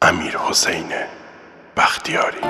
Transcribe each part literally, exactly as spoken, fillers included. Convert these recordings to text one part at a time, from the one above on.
امیرحسین بختیاری.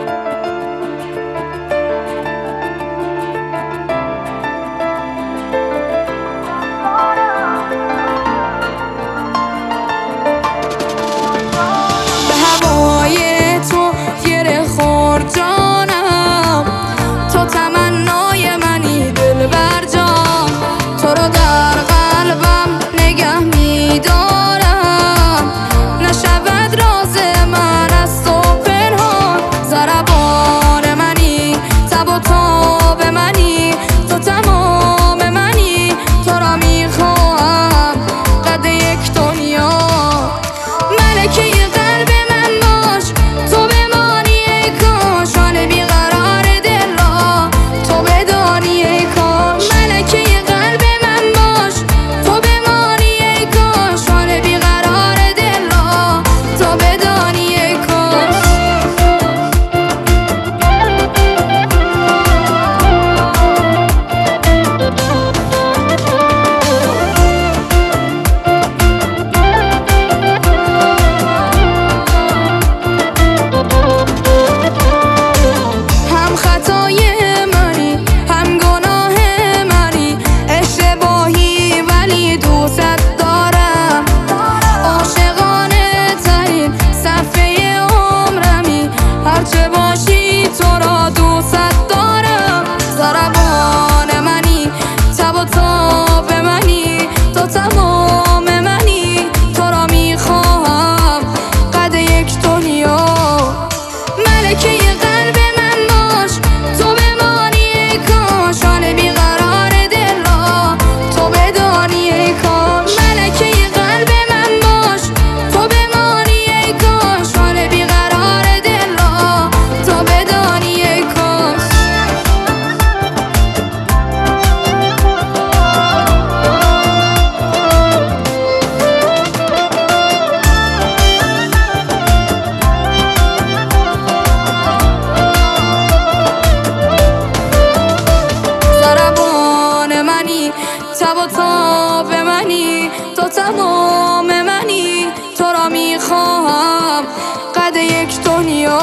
تب و تاب منی، تو تمام منی، تو را میخواهم قد یک دنیا.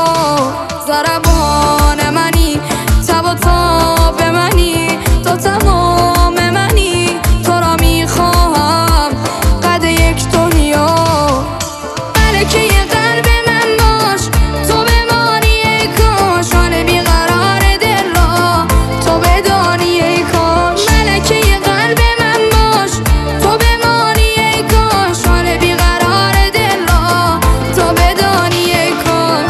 ضربان منی، تب و تاب منی، تو تمام منی، تو را میخواهم قد یک دنیا. ملکه قلب من باش، تو بمانی ای کاش، حال بیقرار دل را تو بدانی ای کاش. ملکه قلب من باش، تو بمانی ای کاش، حال بیقرار دل را تو بدانی ای کاش.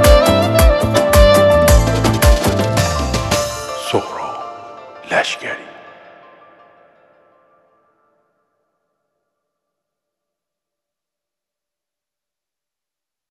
سهراب لشکری.